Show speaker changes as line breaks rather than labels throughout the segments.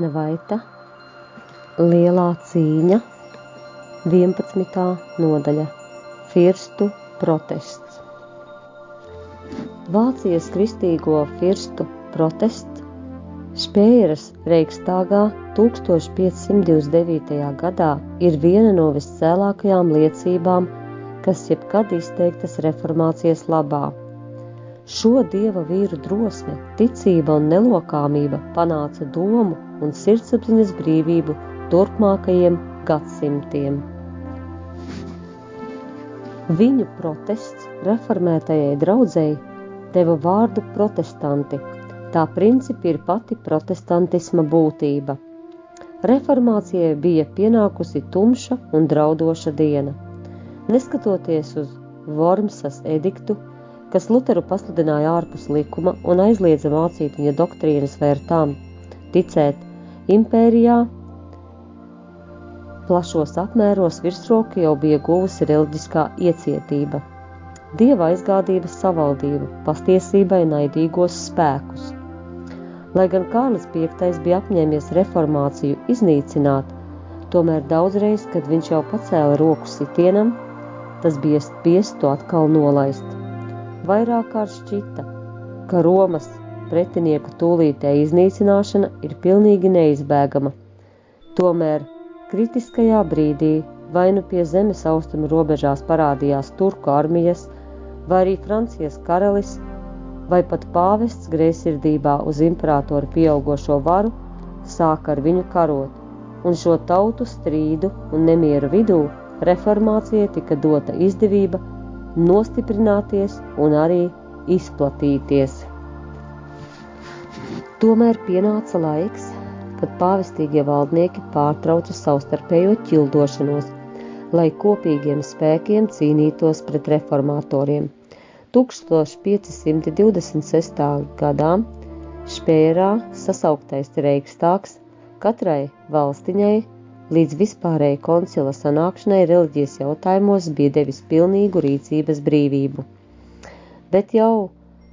Ēlena Vaita, Lielā cīņa, 11. nodaļa, Firstu protests. Vācijas kristīgo firstu protests Špējeras Reikstāgā 1529. gadā ir viena no viscēlākajām liecībām, kas jebkad izteiktas reformācijas labā. Šo dieva vīru drosme, ticība un nelokāmība panāca domu un sirdsapziņas brīvību turpmākajiem gadsimtiem. Viņu protests reformētajai draudzei deva vārdu protestanti. Tā principi ir pati protestantisma būtība. Reformācijai bija pienākusi tumša un draudoša diena. Neskatoties uz Vormsas ediktu, kas Luteru pasludināja ārpus likuma un aizliedza mācīt viņa doktrīnas vai ar tām ticēt, impērijā plašos apmēros virsroku jau bija guvusi reliģiskā iecietība, dieva aizgādības savaldība, pastiesībai naidīgos spēkus. Lai gan Kārlis V bija apņēmies reformāciju iznīcināt, tomēr daudzreiz, kad viņš jau pacēla roku sitienam, tas bija spiests to atkal nolaist. Vairāk kārt šķita, ka Romas pretinieku tūlītē iznīcināšana ir pilnīgi neizbēgama. Tomēr kritiskajā brīdī vai nu pie zemes austrumu robežās parādījās turku armijas, vai arī Francijas karalis, vai pat pāvests greizsirdībā uz imperatoru pieaugošo varu sāka ar viņu karot, un šo tautu strīdu un nemieru vidū reformācijai tika dota izdevība nostiprināties un arī izplatīties. Tomēr pienāca laiks, kad pāvestīgie valdnieki pārtrauca savstarpējo ķildošanos, lai kopīgiem spēkiem cīnītos pret reformatoriem. 1526. gadā Špējerā sasauktais Reikstāgs katrai valstiņai līdz vispārēji koncila sanākšanai reliģijas jautājumos bija devis pilnīgu rīcības brīvību. Bet jau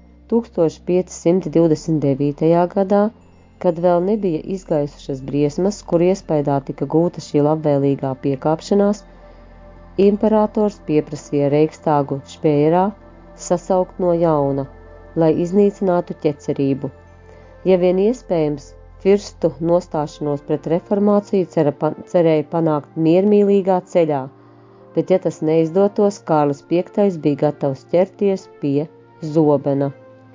1529. gadā, kad vēl nebija izgaisušas briesmas, kur iespaidā tika gūta šī labvēlīgā piekāpšanās, imperators pieprasīja Reikstāgu Špējerā sasaukt no jauna, lai iznīcinātu ķecerību. Ja vien iespējams, firstu nostāšanos pret reformāciju cerēja panākt miermīlīgā ceļā, bet ja tas neizdotos, Kārlis V bija gatavs ķerties pie zobena.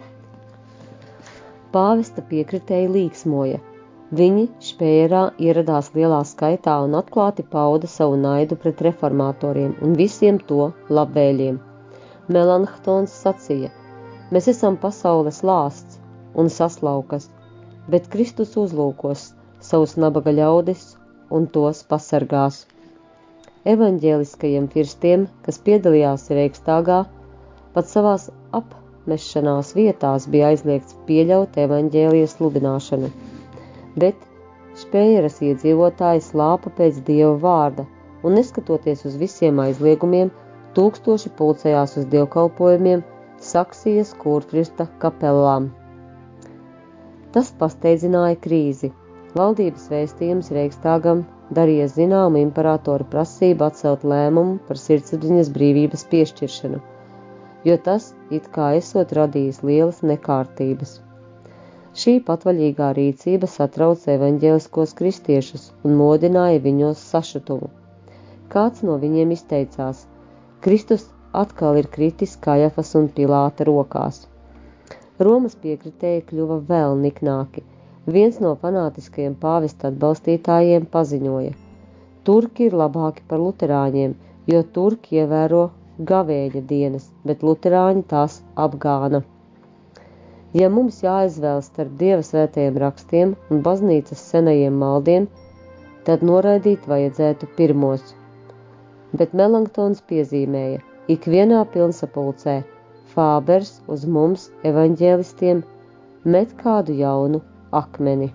Pāvesta piekritēji līksmoja. Viņi Špējerā ieradās lielā skaitā un atklāti pauda savu naidu pret reformatoriem un visiem to labvēļiem. Melanchtons sacīja: mēs esam pasaules lāsts un saslaukas, bet Kristus uzlūkos savus nabaga ļaudis un tos pasargās. Evaņģēliskajiem firstiem, kas piedalījās Reikstāgā, pat savās apmešanās vietās bija aizliegts pieļaut evaņģēlija sludināšanu, bet Špējeras iedzīvotāji slāpa pēc Dieva vārda, un neskatoties uz visiem aizliegumiem, tūkstoši pulcējās uz dievkalpojumiem Saksijas kurfirsta kapelām. Tas pasteidzināja krīzi. Valdības vēstījums Reikstāgam darīja zināmu imperatoru prasību atcelt lēmumu par sirdsapziņas brīvības piešķiršanu, jo tas it kā esot radījis lielas nekārtības. Šī patvaļīgā rīcība satrauca evaņģēliskos kristiešus un modināja viņos sašutumu. Kāds no viņiem izteicās: Kristus atkal ir kritis Kajafas un Pilāta rokās. Romas piekritēji kļuva vēl niknāki. Viens no fanātiskajiem pāvesta atbalstītājiem paziņoja: turki ir labāki par luterāņiem, jo turki ievēro gavēņa dienas, bet luterāņi tās apgāna. Ja mums jāizvēlas starp Dieva svētajiem rakstiem un baznīcas senajiem maldiem, tad noraidīt vajadzētu pirmos. Bet Melanchtons piezīmēja: ikvienā pilnsapulcē Fābers uz mums, evaņģēlistiem, met kādu jaunu akmeni.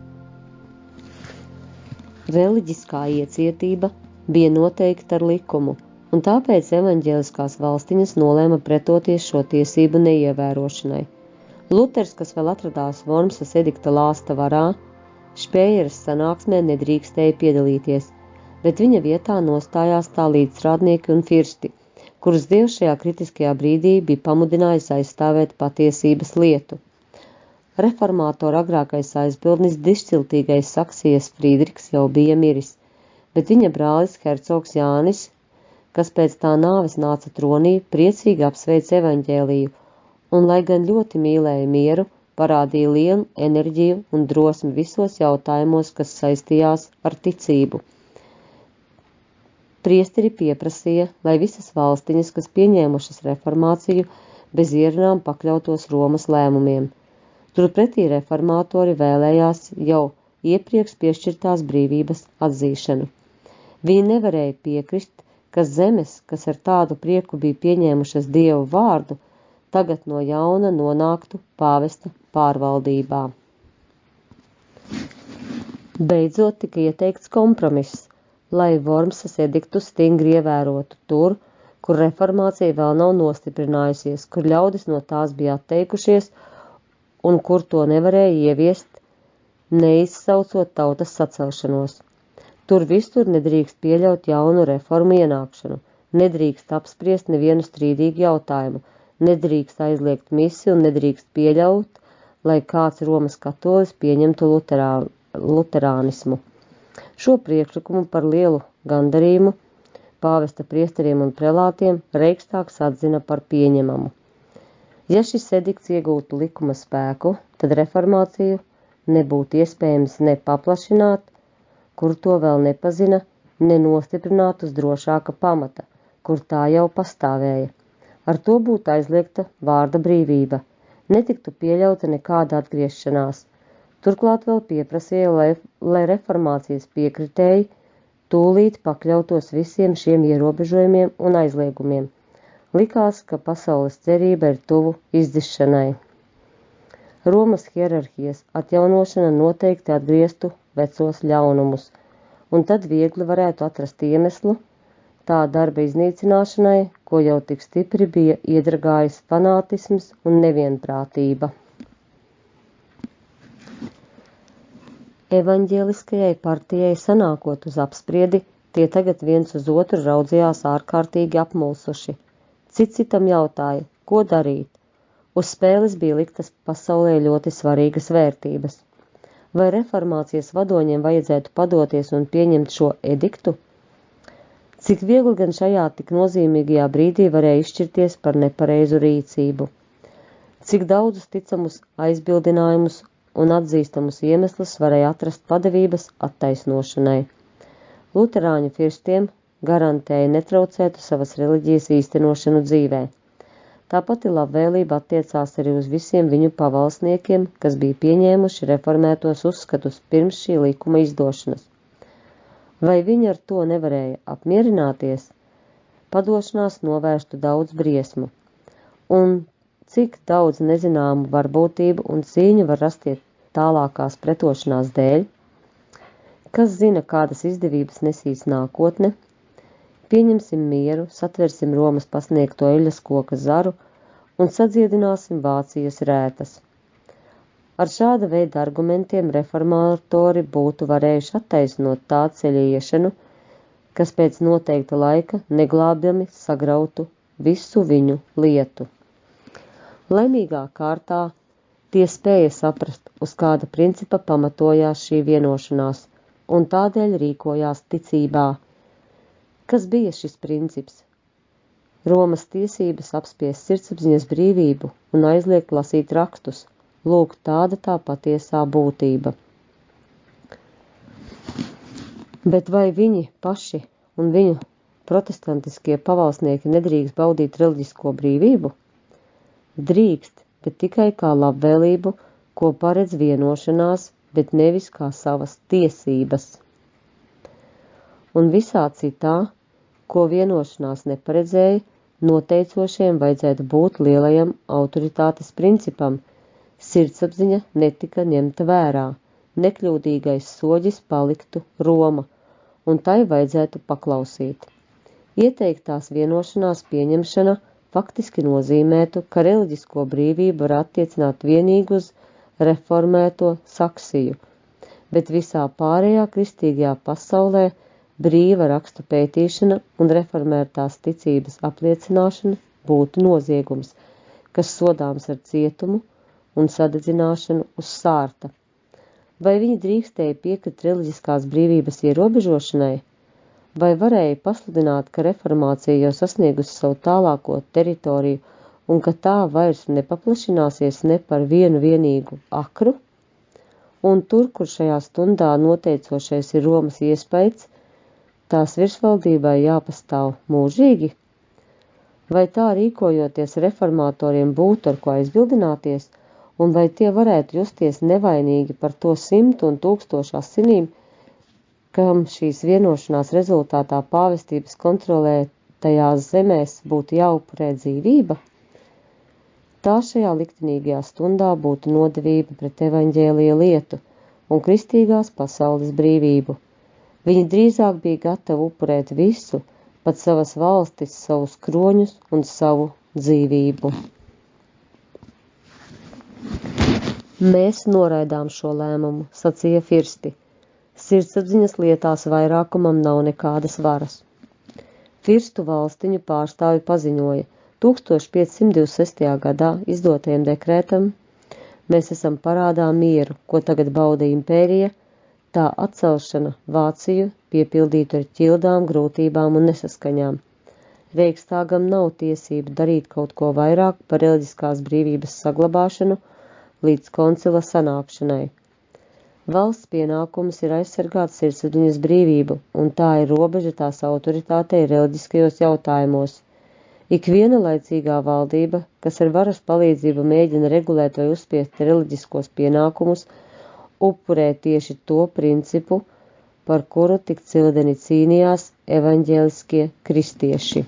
Reliģiskā iecietība bija noteikta ar likumu, un tāpēc evaņģēliskās valstiņas nolēma pretoties šo tiesību neievērošanai. Luters, kas vēl atradās Vormsas edikta lāsta varā, Špējeras sanāksmē nedrīkstēja piedalīties, bet viņa vietā nostājās tā līdzstrādnieki un firsti, kurus Dievs šajā kritiskajā brīdī bija pamudinājis aizstāvēt patiesības lietu. Reformātora agrākais aizbildnis dišciltīgais Saksijas Frīdriks jau bija miris, bet viņa brālis hercogs Jānis, kas pēc tā nāves nāca tronī, priecīgi apsveica evaņģēliju, un, lai gan ļoti mīlēja mieru, parādīja lielu enerģiju un drosmi visos jautājumos, kas saistījās ar ticību. Priesteri pieprasīja, lai visas valstiņas, kas pieņēmušas reformāciju, bez ierunām pakļautos Romas lēmumiem. Turpretī reformātori vēlējās jau iepriekš piešķirtās brīvības atzīšanu. Viņi nevarēja piekrist, ka zemes, kas ar tādu prieku bija pieņēmušas Dievu vārdu, tagad no jauna nonāktu pāvesta pārvaldībā. Beidzot tika ieteikts kompromiss, lai Vormsas ediktu stingri ievērotu tur, kur reformācija vēl nav nostiprinājusies, kur ļaudis no tās bija atteikušies un kur to nevarēja ieviest, neizsaucot tautas sacelšanos. Tur visur nedrīkst pieļaut jaunu reformu ienākšanu, nedrīkst apspriest nevienu strīdīgu jautājumu, nedrīkst aizliegt misi un nedrīkst pieļaut, lai kāds Romas katolis pieņemtu luterānismu. Šo priekšlikumu par lielu gandarījumu pāvesta priesteriem un prelātiem Reikstāgs atzina par pieņemamu. Ja šis edikts iegūtu likuma spēku, tad reformāciju nebūtu iespējams ne paplašināt, kur to vēl nepazina, ne nostiprināt uz drošāka pamata, kur tā jau pastāvēja. Ar to būtu aizliegta vārda brīvība, netiktu pieļauta nekāda atgriešanās. Turklāt vēl pieprasīja, lai reformācijas piekritēji tūlīt pakļautos visiem šiem ierobežojumiem un aizliegumiem. Likās, ka pasaules cerība ir tuvu izdzišanai. Romas hierarhijas atjaunošana noteikti atgrieztu vecos ļaunumus, un tad viegli varētu atrast iemeslu tā darba iznīcināšanai, ko jau tik stipri bija iedragājis fanātisms un nevienprātība. Evaņģēliskajai partijai sanākot uz apspriedi, tie tagad viens uz otru raudzījās ārkārtīgi apmulsuši. Cits citam jautāja, ko darīt. Uz spēles bija liktas pasaulē ļoti svarīgas vērtības. Vai reformācijas vadoņiem vajadzētu padoties un pieņemt šo ediktu? Cik viegli gan šajā tik nozīmīgajā brīdī varēja izšķirties par nepareizu rīcību. Cik daudzus ticamus aizbildinājumus un atzīstamus iemeslus varēja atrast padevības attaisnošanai. Luterāņu firstiem garantēja netraucētu savas reliģijas īstenošanu dzīvē. Tāpat labvēlība attiecās arī uz visiem viņu pavalsniekiem, kas bija pieņēmuši reformētos uzskatus pirms šī likuma izdošanas. Vai viņi ar to nevarēja apmierināties? Padošanās novērstu daudz briesmu. Un cik daudz nezināmu varbūtību un cīņu var rasties tālākās pretošanās dēļ? Kas zina, kādas izdevības nesīs nākotne? Pieņemsim mieru, satversim Romas pasniegto eļas koka zaru un sadziedināsim Vācijas rētas. Ar šāda veida argumentiem reformatori būtu varējuši attaisnot tā ceļa iešanu, kas pēc noteikta laika neglābjami sagrautu visu viņu lietu. Laimīgā kārtā tie spēja saprast, uz kāda principa pamatojās šī vienošanās, un tādēļ rīkojās ticībā. Kas bija šis princips? Romas tiesības apspiest sirdsapziņas brīvību un aizliegt lasīt rakstus. Lūk, tāda tā patiesā būtība. Bet vai viņi paši un viņu protestantiskie pavalsnieki nedrīkst baudīt reliģisko brīvību? Drīkst, bet tikai kā labvēlību, ko paredz vienošanās, bet nevis kā savas tiesības. Un visā citā, ko vienošanās neparedzēja, noteicošiem vajadzētu būt lielajam autoritātes principam. Sirdsapziņa netika ņemta vērā, nekļūdīgais soģis paliktu Roma, un tai vajadzētu paklausīt. Ieteiktās vienošanās pieņemšana faktiski nozīmētu, ka reliģisko brīvību var attiecināt vienīgi uz reformēto Saksiju, bet visā pārējā kristīgajā pasaulē brīva rakstu pētīšana un reformētās ticības apliecināšana būtu noziegums, kas sodāms ar cietumu un sadedzināšanu uz sārta. Vai viņi drīkstēja piekrist reliģiskās brīvības ierobežošanai? Vai varēja pasludināt, ka reformācija jau sasniegusi savu tālāko teritoriju un ka tā vairs nepaplašināsies ne par vienu vienīgu akru? Un tur, kur šajā stundā noteicošais ir Romas iespējas, tās virsvaldībai jāpastāv mūžīgi? Vai tā rīkojoties reformatoriem būtu ar ko aizbildināties, un vai tie varētu justies nevainīgi par to 100 un 1000 asinīm, kam šīs vienošanās rezultātā pāvestības kontrolētajās zemēs būtu jāupurē dzīvība? Tā šajā liktenīgajā stundā būtu nodevība pret evaņģēlija lietu un kristīgās pasaules brīvību. Viņi drīzāk bija gatavi upurēt visu, pat savas valstis, savus kroņus un savu dzīvību. Mēs noraidām šo lēmumu, sacīja firsti. Sirdsapziņas lietās vairākumam nav nekādas varas. Firstu valstiņu pārstāvi paziņoja 1526. gadā izdotajam dekrētam: mēs esam parādā mieru, ko tagad bauda impērija, tā atcelšana Vāciju piepildītu ar ķildām, grūtībām un nesaskaņām. Reikstāgam nav tiesību darīt kaut ko vairāk par reliģiskās brīvības saglabāšanu līdz koncila sanākšanai. Valsts pienākums ir aizsargāt sirdsapziņas brīvību, un tā ir robeža tās autoritātei reliģiskajos jautājumos. Ikviena laicīgā valdība, kas ar varas palīdzību mēģina regulēt vai uzspiest reliģiskos pienākumus, upurē tieši to principu, par kuru tik cildeni cīnījās evaņģēliskie kristieši.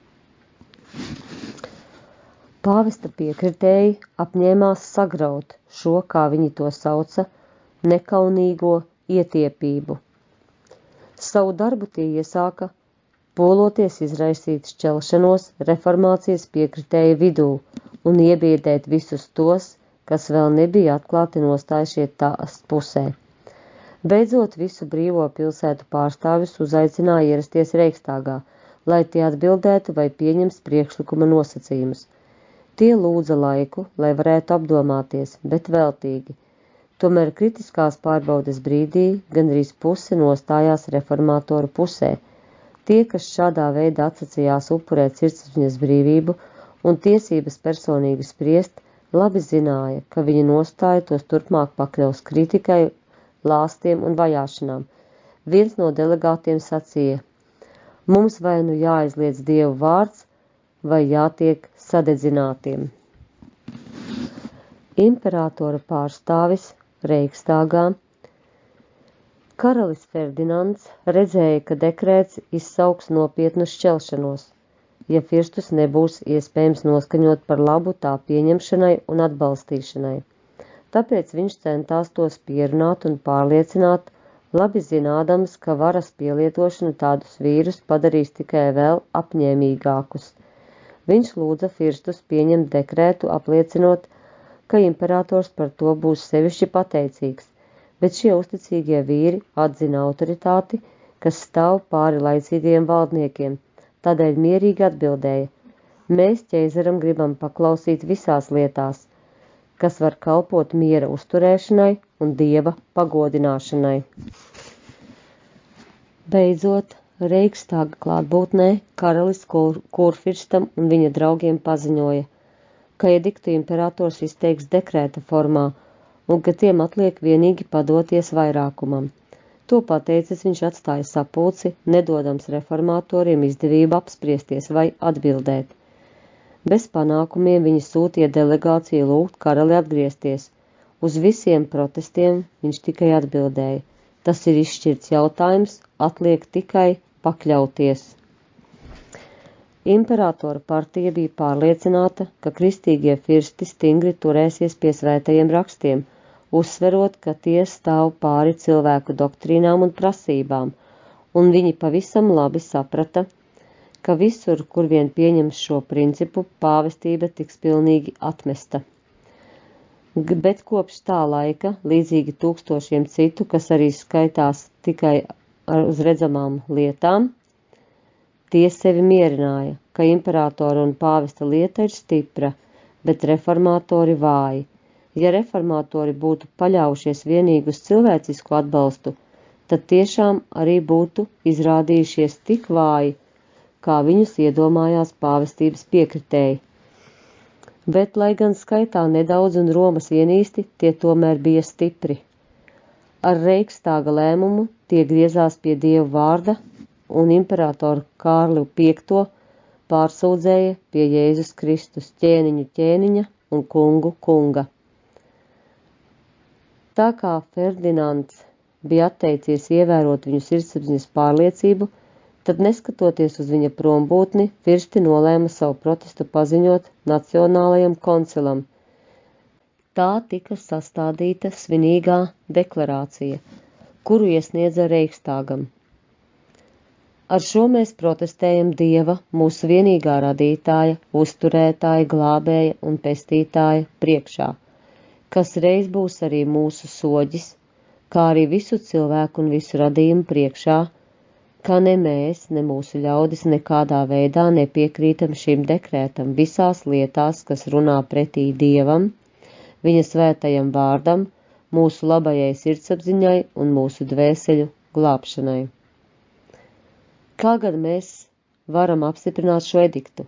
Pāvesta piekritēji apņēmās sagraut šo, kā viņi to sauca, nekaunīgo ietiepību. Savu darbu tie iesāka, poloties izraisīt šķelšanos reformācijas piekritēju vidū un iebiedēt visus tos, kas vēl nebija atklāti nostājušies tās pusē. Beidzot, visu brīvo pilsētu pārstāvjus uzaicināja ierasties Reikstāgā, lai tie atbildētu vai pieņems priekšlikuma nosacījumus. Tie lūdza laiku, lai varētu apdomāties, bet veltīgi. Tomēr kritiskās pārbaudes brīdī gandrīz puse nostājās reformātoru pusē. Tie, kas šādā veidā atsacījās upurēt sirdsapziņas brīvību un tiesības personīgi spriest, labi zināja, ka viņa nostāja tos turpmāk pakļaus kritikai, lāstiem un vajāšanām. Viens no delegātiem sacīja: mums vai nu jāaizliedz Dievu vārds, vai jātiek sadedzinātiem. Imperatora pārstāvis Reikstāgā karalis Ferdinands redzēja, ka dekrēts izsauks nopietnu šķelšanos, ja firstus nebūs iespējams noskaņot par labu tā pieņemšanai un atbalstīšanai. Tāpēc viņš centās tos pierunāt un pārliecināt, labi zinādams, ka varas pielietošana tādus vīrus padarīs tikai vēl apņēmīgākus. Viņš lūdza firstus pieņemt dekrētu, apliecinot, ka imperators par to būs sevišķi pateicīgs, bet šie uzticīgie vīri atzina autoritāti, kas stāv pāri laicīgajiem valdniekiem, tādēļ mierīgi atbildēja: mēs ķeizaram gribam paklausīt visās lietās, kas var kalpot miera uzturēšanai un Dieva pagodināšanai. Beidzot, Reikstāga klātbūtnē karalis kurfirstam un viņa draugiem paziņoja, ka ediktu imperators izteiks dekrēta formā un ka tiem atliek vienīgi padoties vairākumam. To pateicis, viņš atstāja sapulci, nedodams reformatoriem izdevību apspriesties vai atbildēt. Bez panākumiem viņi sūtīja delegāciju lūgt karali atgriezties. Uz visiem protestiem viņš tikai atbildēja: tas ir izšķirts jautājums, atliek tikai pakļauties. Imperatora partija bija pārliecināta, ka kristīgie firsti stingri turēsies pie svētajiem rakstiem, uzsverot, ka tie stāv pāri cilvēku doktrīnām un prasībām, un viņi pavisam labi saprata, ka visur, kur vien pieņems šo principu, pāvestība tiks pilnīgi atmesta. Bet kopš tā laika, līdzīgi tūkstošiem citu, kas arī skaitās tikai uz redzamām lietām, tie sevi mierināja, ka imperatora un pāvesta lieta ir stipra, bet reformatori vāji. Ja reformatori būtu paļaujušies vienīgi uz cilvēcisku atbalstu, tad tiešām arī būtu izrādījušies tik vāji, kā viņus iedomājās pāvestības piekritēji. Bet, lai gan skaitā nedaudz un Romas ienīsti, tie tomēr bija stipri. Ar Reikstāga lēmumu tie griezās pie Dieva vārda un imperatoru Kārli V pārsūdzēja pie Jēzus Kristus ķēniņu ķēniņa un kungu kunga. Tā kā Ferdinands bija atteicies ievērot viņu sirdsapziņas pārliecību, tad neskatoties uz viņa prombūtni, firsti nolēma savu protestu paziņot Nacionālajam koncilam. Tā tika sastādīta svinīgā deklarācija, kuru iesniedza Reikstāgam. Ar šo mēs protestējam Dieva, mūsu vienīgā radītāja, uzturētāja, glābēja un pestītāja priekšā, kas reiz būs arī mūsu soģis, kā arī visu cilvēku un visu radījumu priekšā, ka ne mēs, ne mūsu ļaudis nekādā veidā nepiekrītam šim dekrētam visās lietās, kas runā pretī Dievam, viņa svētajam vārdam, mūsu labajai sirdsapziņai un mūsu dvēseļu glābšanai. Kā gan mēs varam apstiprināt šo ediktu?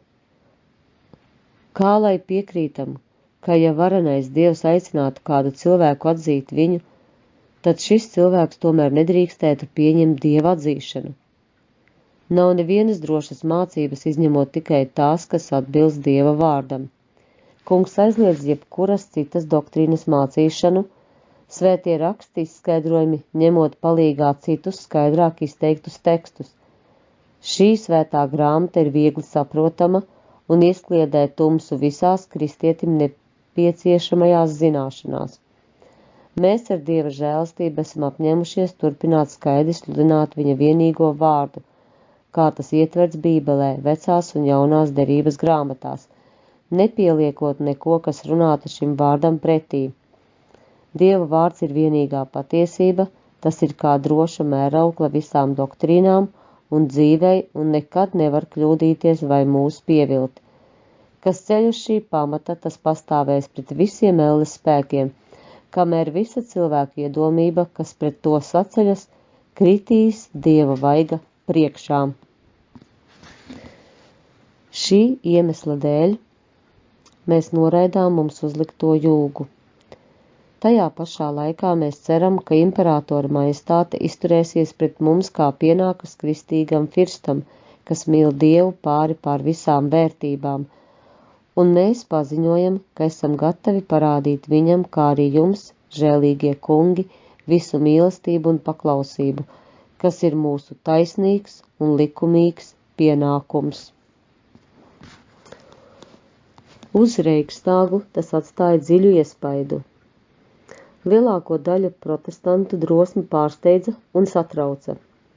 Kā lai piekrītam, ka ja varenais Dievs aicinātu kādu cilvēku atzīt viņu, tad šis cilvēks tomēr nedrīkstētu pieņemt Dieva atzīšanu? Nav nevienas drošas mācības, izņemot tikai tās, kas atbilst Dieva vārdam. Kungs aizliedz jebkuras citas doktrīnas mācīšanu, svētie raksti izskaidrojumi, ņemot palīgā citus skaidrāk izteiktus tekstus. Šī svētā grāmata ir viegli saprotama un ieskliedē tumsu visās kristietim nepieciešamajās zināšanās. Mēs ar Dieva žēlastību esam apņēmušies turpināt skaidri sludināt viņa vienīgo vārdu, kā tas ietverts Bībelē, vecās un jaunās derības grāmatās, nepieliekot neko, kas runātu šim vārdam pretī. Dieva vārds ir vienīgā patiesība, tas ir kā droša mēraukla visām doktrīnām un dzīvei un nekad nevar kļūdīties vai mūs pievilt. Kas ceļ uz šī pamata, tas pastāvēs pret visiem elles spēkiem, kamēr visa cilvēka iedomība, kas pret to saceļas, kritīs Dieva vaiga priekšā. Šī iemesla dēļ mēs noraidām mums uzlikto jūgu. Tajā pašā laikā mēs ceram, ka imperatora majestāte izturēsies pret mums kā pienākas kristīgam firstam, kas mīl Dievu pār visām vērtībām, un mēs paziņojam, ka esam gatavi parādīt viņam, kā arī jums, žēlīgie kungi, visu mīlestību un paklausību, kas ir mūsu taisnīgs un likumīgs pienākums. Uz Reikstāgu tas atstāja dziļu iespaidu. Lielāko daļu protestantu drosmi pārsteidza un satrauca.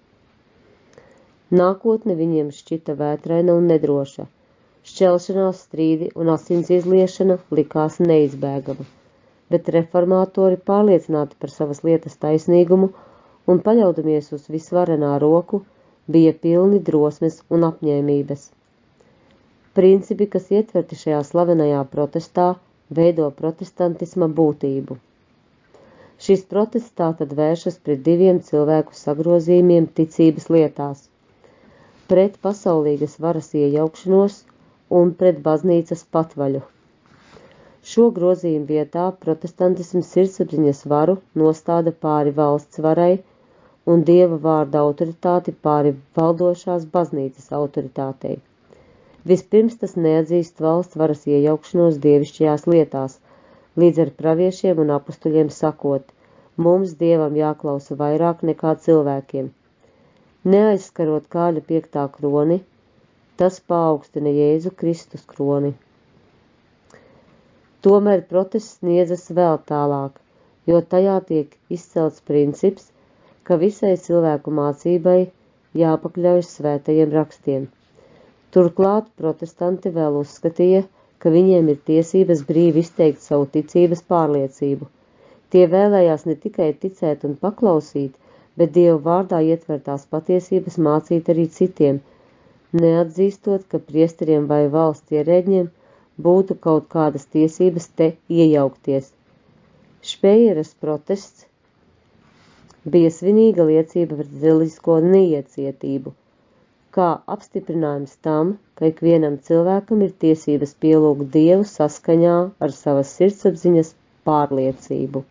Nākotne viņiem šķita vētraina un nedroša. Šķelšanās, strīdi un asins izliešana likās neizbēgama, bet reformatori pārliecināti par savas lietas taisnīgumu un paļaudamies uz visvarenā roku, bija pilni drosmes un apņēmības. Principi, kas ietverti šajā slavenajā protestā, veido protestantisma būtību. Šis protests tātad vēršas pret diviem cilvēku sagrozījumiem ticības lietās, pret pasaulīgas varas iejaukšanos un pret baznīcas patvaļu. Šo grozījumu vietā protestantisms sirdsapziņas varu nostāda pāri valsts varai un Dieva vārda autoritāti pāri valdošās baznīcas autoritātei. Vispirms tas neatzīst valsts varas iejaukšanos dievišķajās lietās, līdz ar praviešiem un apustuļiem sakot, mums Dievam jāklausa vairāk nekā cilvēkiem. Neaizskarot kāļa 5. kroni, tas paaugstina Jēzu Kristus kroni. Tomēr protests sniedzas vēl tālāk, jo tajā tiek izcelts princips, ka visai cilvēku mācībai jāpakļaujas svētajiem rakstiem. Turklāt protestanti vēl uzskatīja, ka viņiem ir tiesības brīvi izteikt savu ticības pārliecību. Tie vēlējās ne tikai ticēt un paklausīt, bet Dieva vārdā ietvertās patiesības mācīt arī citiem, neatzīstot, ka priesteriem vai valsts ierēģiem būtu kaut kādas tiesības te iejaukties. Špejeras protests bija svinīga liecība pret reliģisko neiecietību, kā apstiprinājums tam, ka ikvienam cilvēkam ir tiesības pielūgt Dievu saskaņā ar savas sirdsapziņas pārliecību.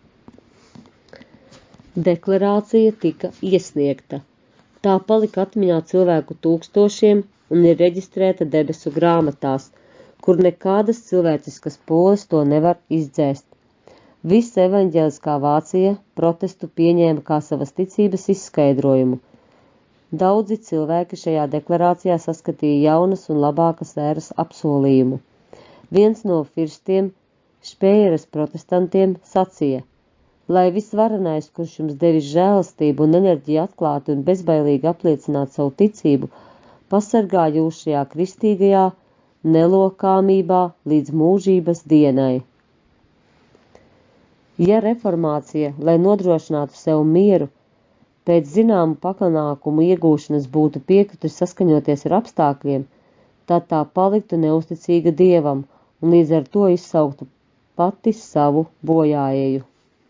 Deklarācija tika iesniegta. Tā palika atmiņā cilvēku tūkstošiem un ir reģistrēta debesu grāmatās, kur nekādas cilvēciskas pūles to nevar izdzēst. Visa evaņģēliskā Vācija protestu pieņēma kā savas ticības izskaidrojumu. Daudzi cilvēki šajā deklarācijā saskatīja jaunas un labākas ēras apsolījumu. Viens no firstiem, Špejeras protestantiem, sacīja: lai visvarenais, kurš jums devis žēlastību un enerģiju atklāti un bezbailīgi apliecināt savu ticību, pasargā jūs šajā kristīgajā nelokāmībā līdz mūžības dienai. Ja reformācija, lai nodrošinātu sev mieru, pēc zināmu pakanākumu iegūšanas būtu piekritusi saskaņoties ar apstākļiem, tad tā paliktu neusticīga Dievam un līdz ar to izsauktu pati savu bojāēju.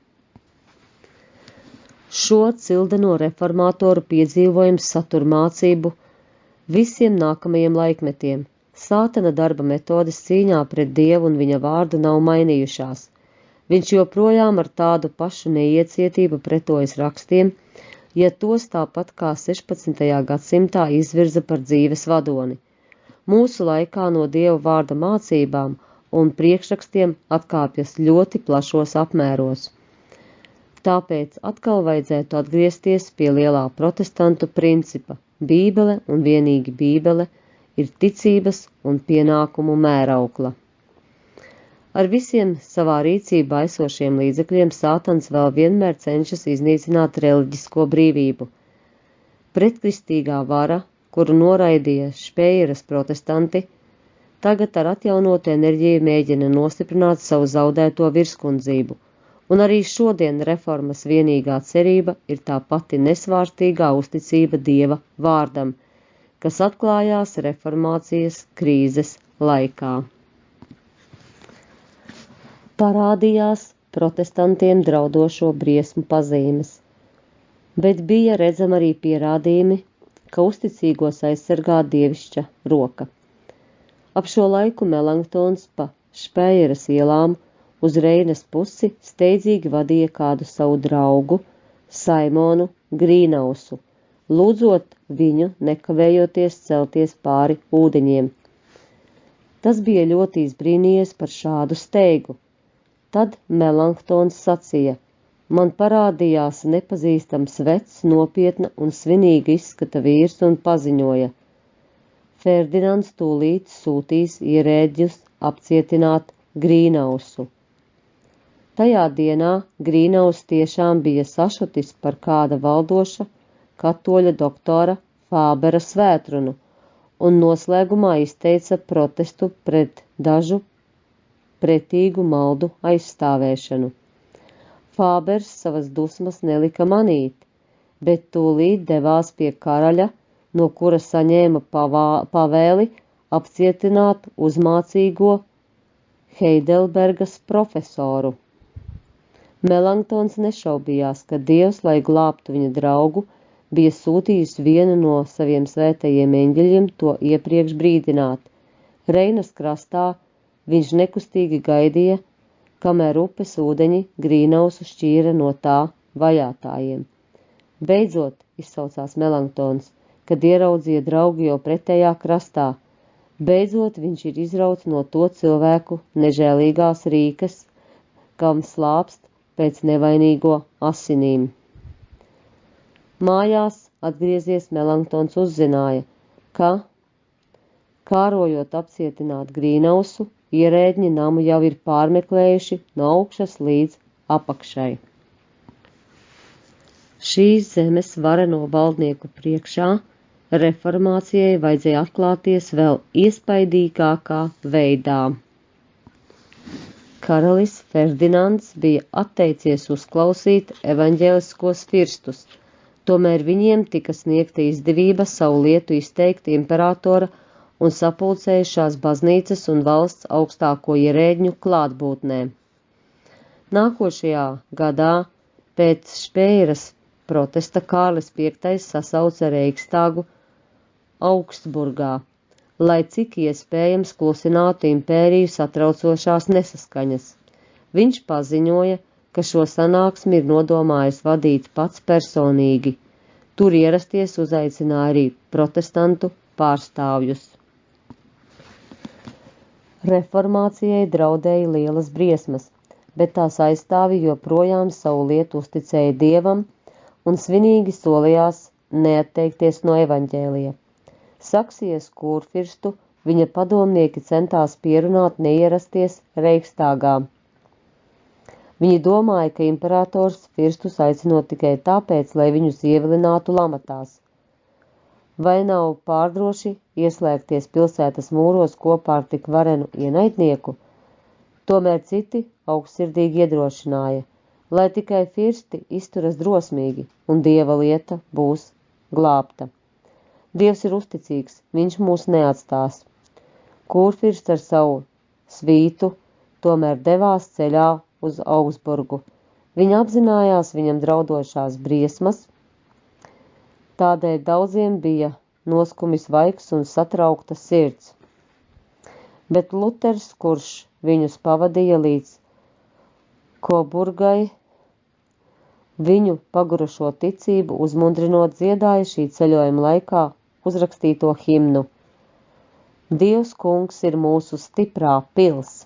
Šo cildeno reformātoru piedzīvojums satur mācību visiem nākamajiem laikmetiem. Sātana darba metodes cīņā pret Dievu un viņa vārdu nav mainījušās. Viņš joprojām ar tādu pašu neiecietību pretojas rakstiem, ja tos tāpat kā 16. gadsimtā izvirza par dzīves vadoni. Mūsu laikā no Dieva vārda mācībām un priekšrakstiem atkāpjas ļoti plašos apmēros. Tāpēc atkal vajadzētu atgriezties pie lielā protestantu principa. Bībele un vienīgi Bībele ir ticības un pienākumu mēraukla. Ar visiem savā rīcībā esošiem līdzekļiem Sātans vēl vienmēr cenšas iznīcināt reliģisko brīvību. Pretkristīgā vara, kuru noraidīja Špejeras protestanti, tagad ar atjaunotu enerģiju mēģina nostiprināt savu zaudēto virskundzību. Un arī šodien reformas vienīgā cerība ir tā pati nesvārstīgā uzticība Dieva vārdam, kas atklājās reformācijas krīzes laikā. Parādījās protestantiem draudošo briesmu pazīmes, bet bija redzama arī pierādījumi, ka uzticīgos aizsargā dievišķa roka. Ap šo laiku Melanktons pa Špejeras ielām uz Reinas pusi steidzīgi vadīja kādu savu draugu, Saimonu Grīnausu, lūdzot viņu nekavējoties celties pāri ūdeņiem. Tas bija ļoti izbrīnījies par šādu steigu. Tad Melanktons sacīja: man parādījās nepazīstams vecs, nopietna un svinīga izskata vīrs un paziņoja: Ferdinands tūlīt sūtīs ierēģus apcietināt Grīnausu. Tajā dienā Grīnaus tiešām bija sašutis par kāda valdoša katoļa doktora Fābera svētrunu un noslēgumā izteica protestu pret dažu pretīgu maldu aizstāvēšanu. Fābers savas dusmas nelika manīt, bet tūlīt devās pie karaļa, no kura saņēma pavēli apcietināt uzmācīgo Heidelbergas profesoru. Melanktons nešaubījās, ka Dievs, lai glābtu viņa draugu, bija sūtījis vienu no saviem svētajiem eņģeļiem to iepriekš brīdināt. Reinas krastā viņš nekustīgi gaidīja, kamēr upes ūdeņi Grīnausu šķīra no tā vajātājiem. Beidzot, izsaucās Melanktons, kad ieraudzīja draugu jau pretējā krastā. Beidzot viņš ir izrauts no to cilvēku nežēlīgās rīkas, kam slāpst pēc nevainīgo asinīm. Mājās atgriezies Melanktons uzzināja, ka, kārojot apcietināt Grīnausu, ierēdņi namu jau ir pārmeklējuši no augšas līdz apakšai. Šīs zemes vareno valdnieku priekšā reformācijai vajadzēja atklāties vēl iespaidīgākā veidā. Karalis Ferdinands bija atteicies uzklausīt evaņģēliskos firstus, tomēr viņiem tika sniegta izdevība savu lietu izteikt imperatora un sapulcējušās baznīcas un valsts augstāko ierēdņu klātbūtnē. Nākošajā gadā pēc Špēras protesta Kārlis V sasauca Reikstāgu Augsburgā, lai cik iespējams klusinātu impēriju satraucošās nesaskaņas. Viņš paziņoja, ka šo sanāksmi ir nodomājis vadīt pats personīgi. Tur ierasties uzaicināja arī protestantu pārstāvjus. Reformācijai draudēja lielas briesmas, bet tās aizstāvi joprojām savu lietu uzticēja Dievam un svinīgi solījās neatteikties no evaņģēlija. Saksijas kurfirstu viņa padomnieki centās pierunāt neierasties Reikstāgā. Viņi domāja, ka imperators firstus aicinot tikai tāpēc, lai viņus ievilinātu lamatās. Vai nav pārdroši ieslēgties pilsētas mūros kopā ar tik varenu ienaidnieku? Tomēr citi augstsirdīgi iedrošināja, lai tikai firsti izturas drosmīgi un Dieva lieta būs glābta. Dievs ir uzticīgs, viņš mūs neatstās. Kurfirsts ar savu svītu tomēr devās ceļā uz Augsburgu. Viņa apzinājās viņam draudošās briesmas, tādēļ daudziem bija noskumis vaigs un satraukta sirds. Bet Luters, kurš viņus pavadīja līdz Koburgai, viņu pagurušo ticību uzmundrinot dziedāja šī ceļojuma laikā uzrakstīto himnu. Dievs kungs ir mūsu stiprā pils.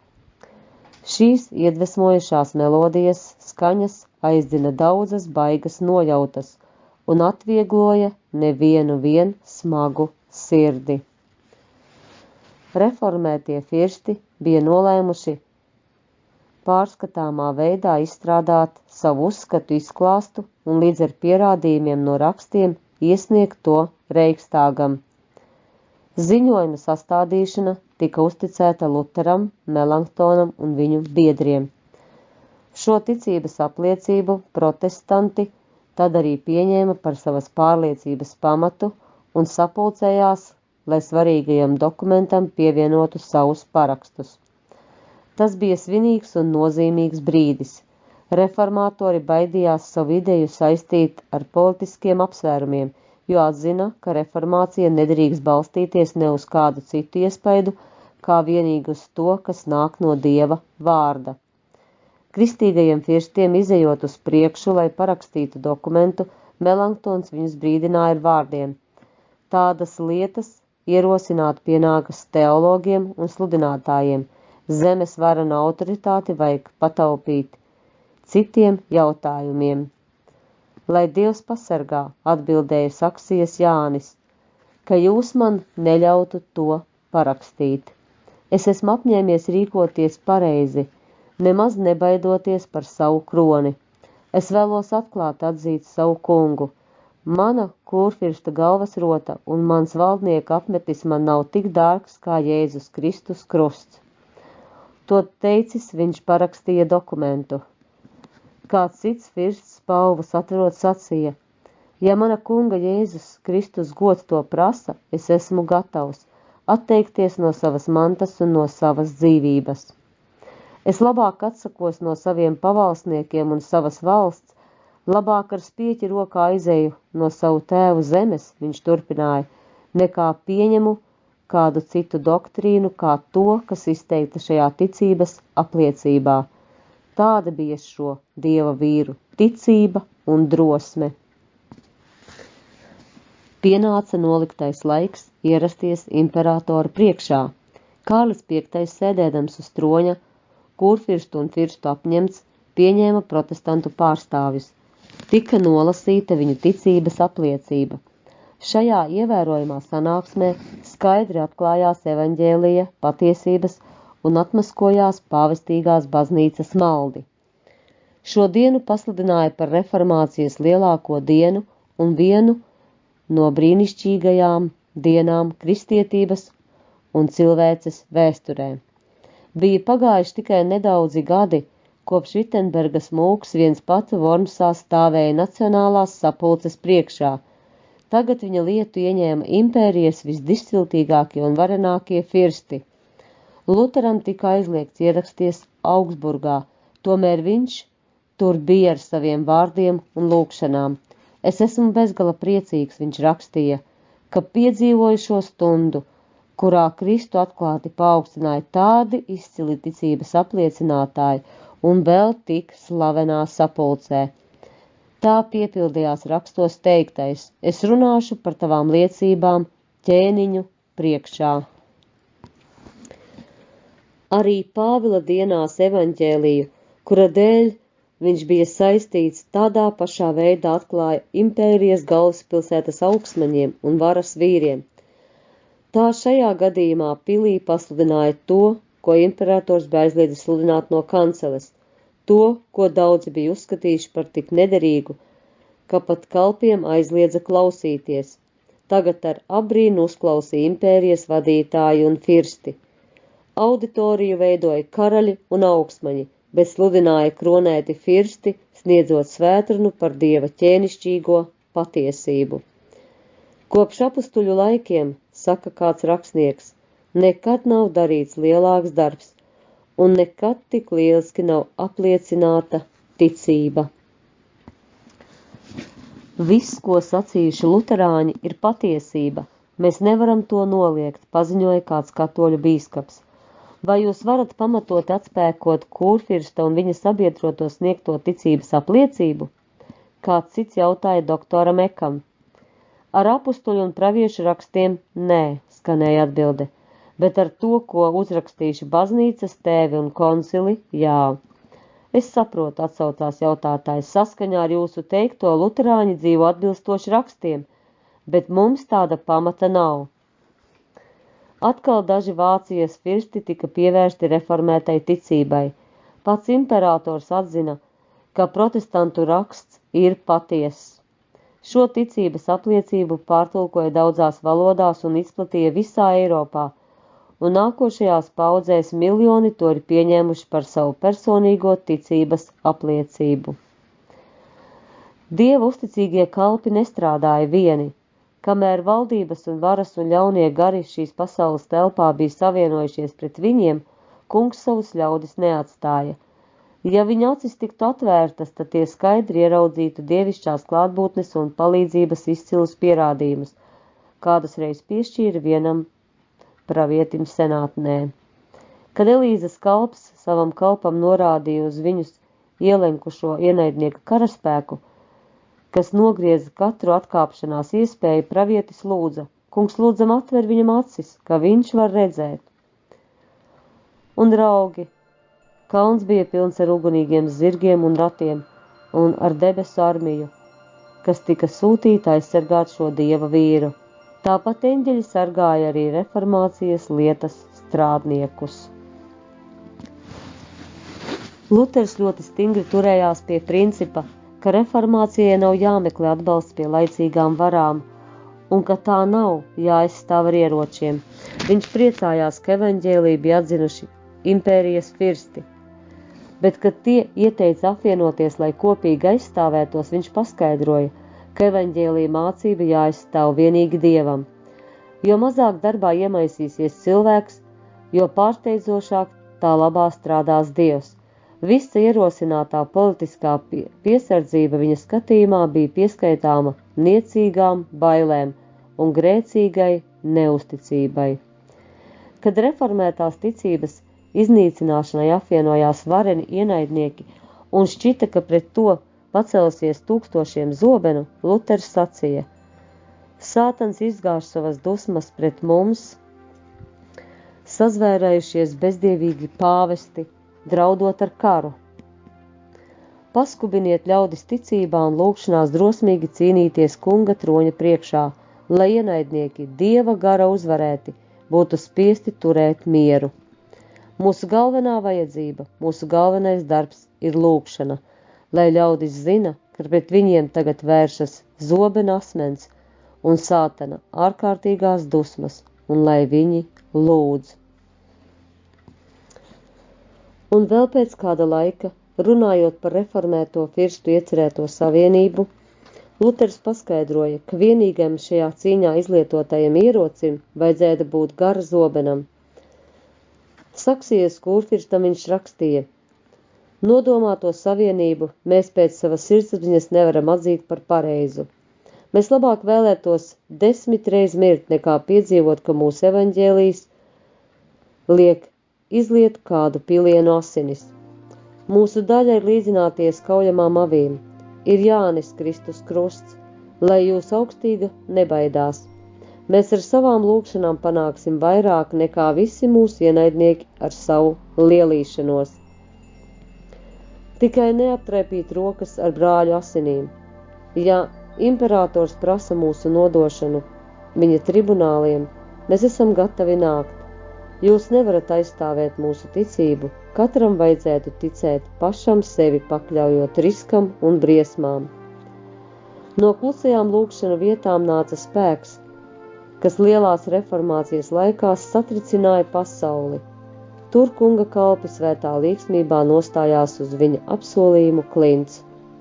Šīs iedvesmojušās melodijas skaņas aizdina daudzas baigas nojautas un atviegloja nevienu smagu sirdi. Reformētie firsti bija nolēmuši pārskatāmā veidā izstrādāt savu uzskatu izklāstu un līdz ar pierādījumiem no rakstiem iesniegt to Reikstāgam. Ziņojuma sastādīšana tika uzticēta Luteram, Melanktonam un viņu biedriem. Šo ticības apliecību protestanti tad arī pieņēma par savas pārliecības pamatu un sapulcējās, lai svarīgajam dokumentam pievienotu savus parakstus. Tas bija svinīgs un nozīmīgs brīdis. Reformātori baidījās savu ideju saistīt ar politiskiem apsvērumiem, jo atzina, ka reformācija nedrīkst balstīties ne uz kādu citu iespaidu, kā vienīgi uz to, kas nāk no Dieva vārda. Kristīgajiem firstiem izejot uz priekšu, lai parakstītu dokumentu, Melanktons viņus brīdināja ar vārdiem. Tādas lietas ierosināt pienākas teologiem un sludinātājiem. Zemes vara un autoritāti vajag pataupīt citiem jautājumiem. Lai Dievs pasargā, atbildēja Saksijas Jānis, ka jūs man neļautu to parakstīt. Es esmu apņēmies rīkoties pareizi, nemaz nebaidoties par savu kroni. Es vēlos atklāt atzīt savu kungu. Mana kurfirsta galvas rota un mans valdnieka apmetis man nav tik dārgs kā Jēzus Kristus krusts. To teicis, viņš parakstīja dokumentu. Kāds cits firsts spalvu satverot sacīja: ja mana kunga Jēzus Kristus gods to prasa, es esmu gatavs atteikties no savas mantas un no savas dzīvības. Es labāk atsakos no saviem pavalsniekiem un savas valsts, labāk ar spieķi rokā aizēju no savu tēvu zemes, viņš turpināja, nekā pieņemu kādu citu doktrīnu kā to, kas izteikta šajā ticības apliecībā. Tāda bija šo Dieva vīru ticība un drosme. Pienāca noliktais laiks ierasties imperatora priekšā. Kārlis V sēdēdams uz troņa, kurfirstu un firstu apņemts, pieņēma protestantu pārstāvjus. Tika nolasīta viņu ticības apliecība. Šajā ievērojamā sanāksmē skaidri atklājās evaņģēlija patiesības un atmaskojās pāvestīgās baznīcas maldi. Šo dienu pasludināja par reformācijas lielāko dienu un vienu no brīnišķīgajām dienām kristietības un cilvēces vēsturē. Bija pagājuši tikai nedaudzi gadi, kopš Vitenbergas mūks viens pats Vormsā stāvēja Nacionālās sapulces priekšā. Tagad viņa lietu ieņēma impērijas visdižciltīgākie un varenākie firsti. Luteram tika aizliegts ierasties Augsburgā, tomēr viņš tur bija ar saviem vārdiem un lūgšanām. Es esmu bezgala priecīgs, viņš rakstīja, ka piedzīvoju šo stundu, kurā Kristu atklāti paaugstināja tādi izcili ticības apliecinātāji un vēl tik slavenā sapulcē. Tā piepildījās rakstos teiktais, es runāšu par tavām liecībām ķēniņu priekšā. Arī Pāvila dienās evaņģēliju, kura dēļ viņš bija saistīts, tādā pašā veidā atklāja impērijas galvaspilsētas augsmaņiem un varas vīriem. Tā šajā gadījumā pilī pasludināja to, ko imperators bija aizliedzis sludināt no kanceles, to, ko daudzi bija uzskatījuši par tik nederīgu, ka pat kalpiem aizliedza klausīties. Tagad ar abrīnu uzklausīja impērijas vadītāji un firsti. Auditoriju veidoja karaļi un augsmaņi, bet sludināja kronēti firsti, sniedzot svētrunu par Dieva ķēnišķīgo patiesību. Kopš apustuļu laikiem, saka kāds rakstnieks, nekad nav darīts lielāks darbs, un nekad tik lieliski nav apliecināta ticība. Viss, ko sacījuši luterāņi, ir patiesība. Mēs nevaram to noliegt, paziņoja kāds katoļu bīskaps. Vai jūs varat pamatot atspēkot kurfirsta un viņa sabiedroto sniegto ticības apliecību? Kāds cits jautāja doktoram Ekam. Ar apustuļu un praviešu rakstiem nē, skanēja atbilde, bet ar to, ko uzrakstījuši baznīcas tēvi un koncili, jā. Es saprotu, atsaucās jautātājs, saskaņā ar jūsu teikto luterāņi dzīvo atbilstoši rakstiem, bet mums tāda pamata nav. Atkal daži Vācijas firsti tika pievērsti reformētai ticībai. Pats imperators atzina, ka protestantu raksts ir patiess. Šo ticības apliecību pārtulkoja daudzās valodās un izplatīja visā Eiropā, un nākošajās paudzēs miljoni to ir pieņēmuši par savu personīgo ticības apliecību. Dieva uzticīgie kalpi nestrādāja vieni, kamēr valdības un varas un ļaunie gari šīs pasaules telpā bija savienojušies pret viņiem, kungs savus ļaudis neatstāja. Ja viņa acis tiktu atvērtas, tad tie skaidri ieraudzītu dievišķās klātbūtnes un palīdzības izcilus pierādījumus, kādus reiz piešķīra vienam pravietim senātnē. Kad Elīzes kalps savam kalpam norādīja uz viņus ielenkušo ienaidnieku karaspēku, kas nogrieza katru atkāpšanās iespēju, pravietis lūdza, kungs lūdzam atver viņam acis, ka viņš var redzēt. Un draugi, kalns bija pilns ar ugunīgiem zirgiem un ratiem un ar debesu armiju, kas tika sūtīta aizsargāt šo dieva vīru. Tāpat eņģeļi sargāja arī reformācijas lietas strādniekus. Luters ļoti stingri turējās pie principa, ka reformācijai nav jāmeklē atbalsts pie laicīgām varām, un ka tā nav jāaizstāv ar ieročiem. Viņš priecājās, ka evaņģēliju bija atzinuši impērijas firsti, bet, kad tie ieteica apvienoties, lai kopīgi aizstāvētos, viņš paskaidroja, ka evaņģēlija mācība jāaizstāv vienīgi Dievam. Jo mazāk darbā iemaisīsies cilvēks, jo pārsteidzošāk tā labā strādās Dievs. Visa ierosinātā politiskā piesardzība viņa skatījumā bija pieskaitāma niecīgām bailēm un grēcīgai neusticībai. Kad reformētās ticības iznīcināšanai apvienojās vareni ienaidnieki un šķita, ka pret to pacelsies tūkstošiem zobenu, Luters sacīja: Sātans izgāž savas dusmas pret mums, sazvērējušies bezdievīgi pāvesti, draudot ar karu. Paskubiniet ļaudis ticībā un lūgšanās drosmīgi cīnīties kunga troņa priekšā, lai ienaidnieki Dieva gara uzvarēti būtu spiesti turēt mieru. Mūsu galvenā vajadzība, mūsu galvenais darbs ir lūgšana, lai ļaudis zina, ka pret viņiem tagad vēršas zobena asmens, un sātana ārkārtīgās dusmas, un lai viņi lūdz. Un vēl pēc kāda laika, runājot par reformēto firstu iecerēto savienību, Luters paskaidroja, ka vienīgajam šajā cīņā izlietotajam ierocim vajadzēja būt gara zobenam. Saksijas kurfirstam viņš rakstīja: Nodomāto savienību mēs pēc savas sirdsapziņas nevaram atzīt par pareizu. Mēs labāk vēlētos 10 reiz mirt, nekā piedzīvot, ka mūsu evaņģēlijs liek izliet kādu pilienu asinis. Mūsu daļa ir līdzināties kaujamām avīm. Ir jānes Kristus krusts, lai jūs augstīga nebaidās. Mēs ar savām lūgšanām panāksim vairāk nekā visi mūsu ienaidnieki ar savu lielīšanos. Tikai neaptraipīt rokas ar brāļu asinīm. Ja imperators prasa mūsu nodošanu viņa tribunāliem, mēs esam gatavi nākt. Jūs nevarat aizstāvēt mūsu ticību, katram vajadzētu ticēt pašam sevi pakļaujot riskam un briesmām. No klusajām lūgšanu vietām nāca spēks, kas lielās reformācijas laikās satricināja pasauli. Tur kunga kalpi svētā līgsmībā nostājās uz viņa apsolījumu klints.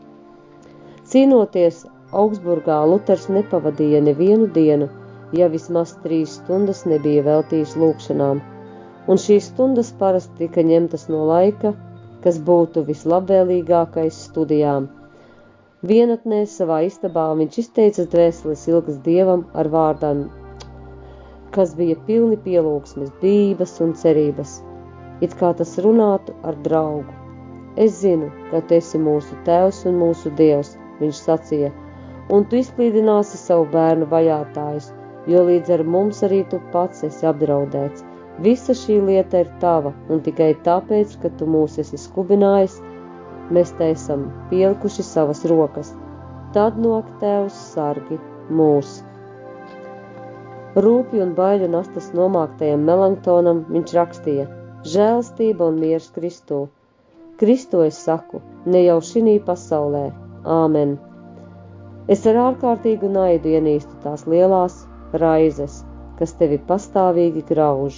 Cīnoties Augsburgā, Luters nepavadīja nevienu dienu, ja vismaz 3 stundas nebija veltījis lūgšanām, un šīs stundas parasti tika ņemtas no laika, kas būtu vislabvēlīgākais studijām. Vienatnē savā istabā viņš izteica dvēseles ilgas Dievam ar vārdiem, kas bija pilni pielūgsmes, bijības un cerības, it kā tas runātu ar draugu. Es zinu, ka tu esi mūsu Tēvs un mūsu Dievs, viņš sacīja, un tu izklīdināsi savu bērnu vajātājus, jo līdz ar mums arī tu pats esi apdraudēts. Visa šī lieta ir tava, un tikai tāpēc, ka tu mūs esi skubinājis, mēs te esam pielikuši savas rokas. Tad nok Tēvs sargi mūs. Rūpju un baiļu nastas nomāktajam Melanktonam viņš rakstīja: žēlastība un miers Kristū. Kristu es saku, ne jau šinī pasaulē. Āmen. Es ar ārkārtīgu naidu ienīstu tās lielās raizes, kas tevi pastāvīgi grauž.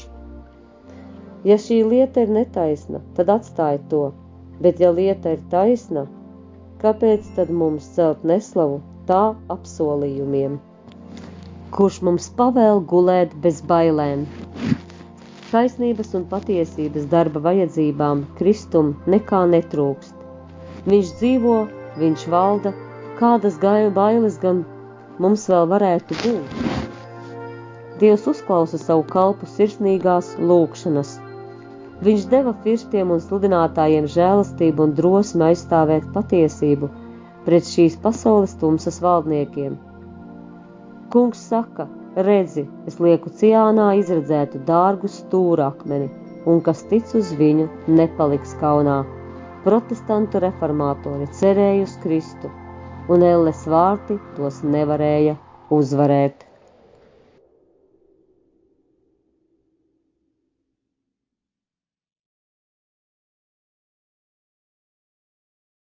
Ja šī lieta ir netaisna, tad atstāj to, bet ja lieta ir taisna, kāpēc tad mums celt neslavu tā apsolījumiem? Kurš mums pavēl gulēt bez bailēm? Taisnības un patiesības darba vajadzībām Kristum nekā netrūkst. Viņš dzīvo, viņš valda, kādas bailes gan mums vēl varētu būt. Dievs uzklausa savu kalpu sirsnīgās lūgšanas. Viņš deva firstiem un sludinātājiem žēlastību un drosmi aizstāvēt patiesību pret šīs pasaules tumsas valdniekiem. Kungs saka: redzi, es lieku Ciānā izredzētu dārgu stūrakmeni, un kas tic uz viņu, nepaliks kaunā. Protestantu reformātori cerēja uz Kristu, un elles vārti tos nevarēja uzvarēt.